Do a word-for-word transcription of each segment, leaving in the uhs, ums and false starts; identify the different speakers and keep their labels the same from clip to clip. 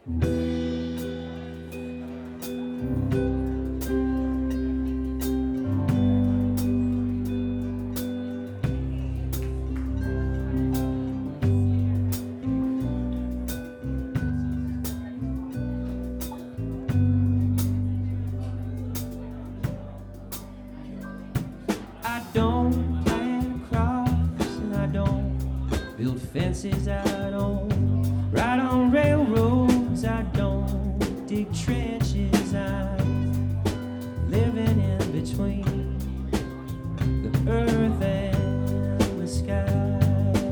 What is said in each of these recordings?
Speaker 1: I don't plant crops and I don't build fences. I don't ride on railroads. I don't dig trenches. I'm living in between the earth and the sky.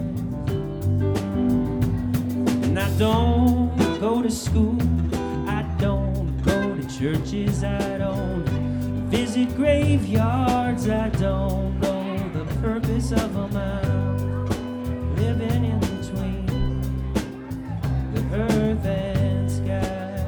Speaker 1: And I don't go to school. I don't go to churches. I don't visit graveyards. I don't know the purpose of a mile. Living in between the earth and sky.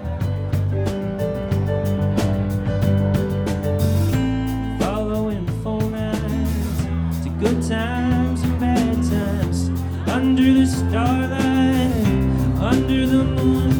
Speaker 1: Following phone lines to good times and bad times. Under the starlight, under the moon.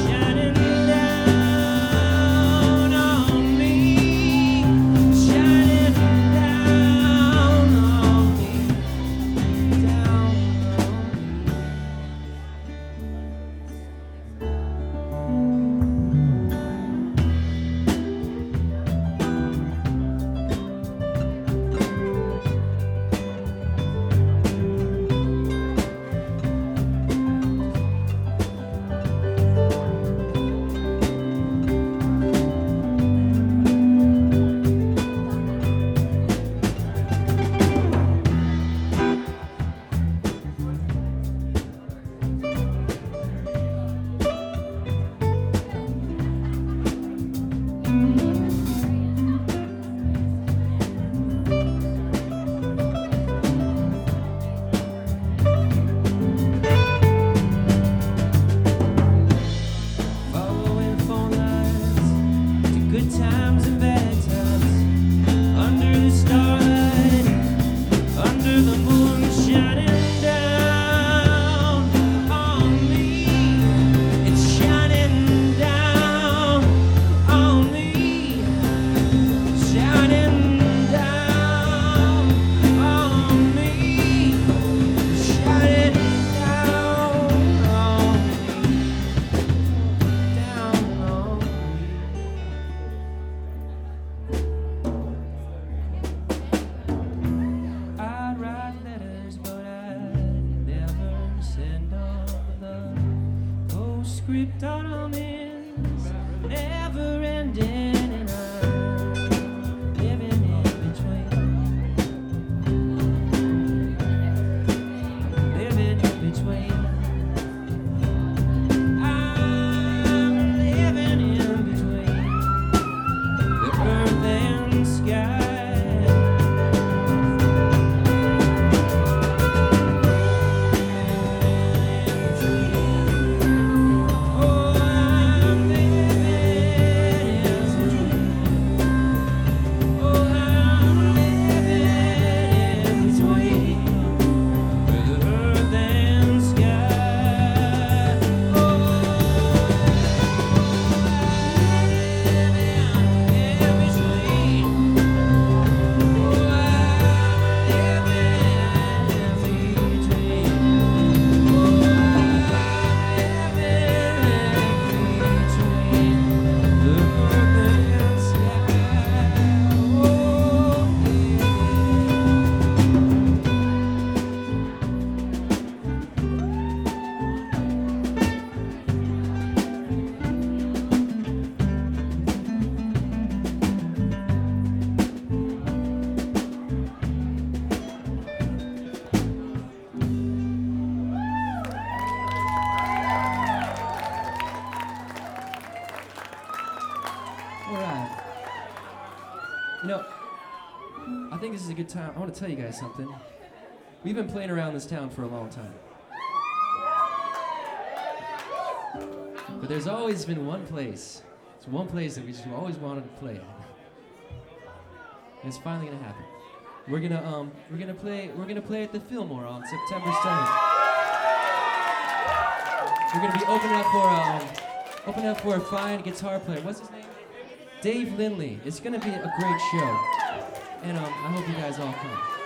Speaker 1: Script ornaments, never ending, and I'm living in between. Living in between. I'm living in between the earth and sky.
Speaker 2: You know, I think this is a good time. I want to tell you guys something. We've been playing around this town for a long time. But there's always been one place. It's one place that we just always wanted to play at. And it's finally gonna happen. We're gonna um we're gonna play we're gonna play at the Fillmore on September seventh. We're gonna be opening up for um Open up for a fine guitar player. What's his name? Dave Lindley. It's gonna be a great show. And um, I hope you guys all come.